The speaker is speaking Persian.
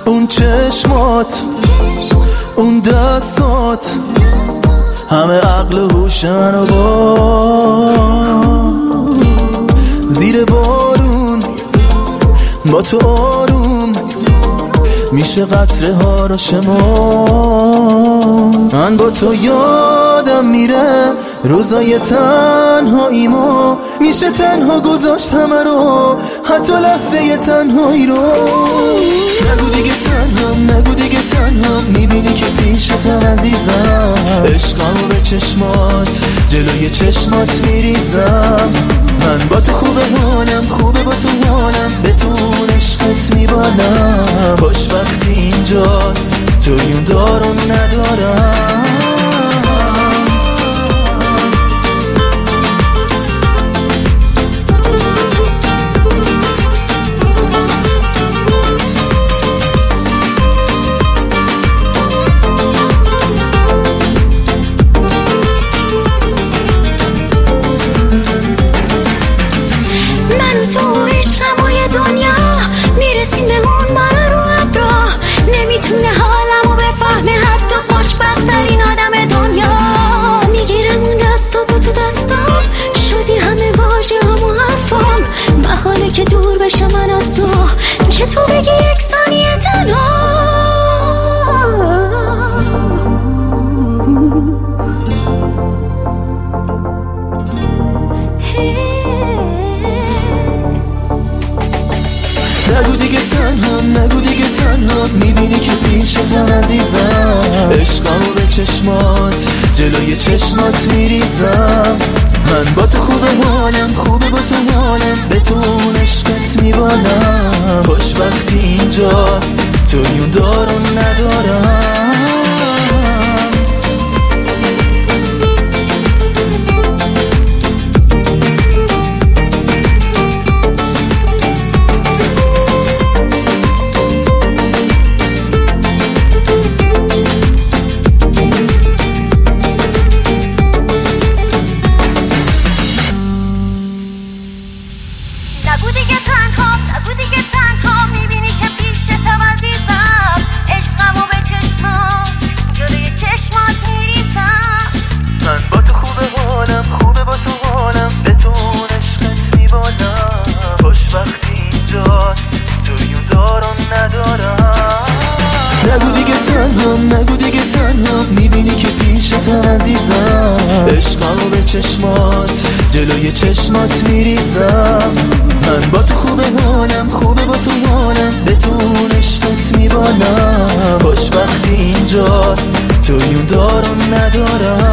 اون چشمات، اون دستات، همه عقل و هوش منو زیر بارون با تو آروم میشه قطره ها رو شمار. من با تو یادم میره روزای تنهاییمو، میشه تنها گذاشت همه رو، حتی لحظه تنهایی رو. نگو دیگه تنهام، نگو دیگه تنهام، میبینی که پیشتم عزیزم. عشقمو به چشمات، جلوی چشمات میریزم. من با تو خوبه حالم، خوبه با تو حالم، به تو عشقت میبالم. خوشبختی اینجاست، تو یون دارم ندارم. که دور بشه من از تو، که تو بگی یک ثانیه تنها. نگو دیگه تنهام، نگو دیگه تنهام، میبینی که پیشتم عزیزم. عشقمو به چشمات، جلوی چشمات میریزم. من با تو خوبه حالم، خوبه با تو حالم، به تو اون عشقت میبالم. خوشبختی اینجاست، تو یون دارم ندارم. نگو دیگه تنهام، نگو دیگه تنهام، میبینی که پیشتم عزیزم. عشقمو به چشمات، جلوی چشمات میریزم. من با تو خوبه حالم، خوبه با تو حالم، به تو اون عشقت میبالم. خوشبختی اینجاست، تو یون دارم ندارم. نگو دیگه تنهام، نگو دیگه تنهام، میبینی که پیشتم عزیزم. عشقمو به چشمات، جلوی چشمات میریزم. من با تو خوبه حالم، خوبه با تو حالم، به تو اون عشقت میبالم. خوشبختی اینجاست، تو یون دارم ندارم.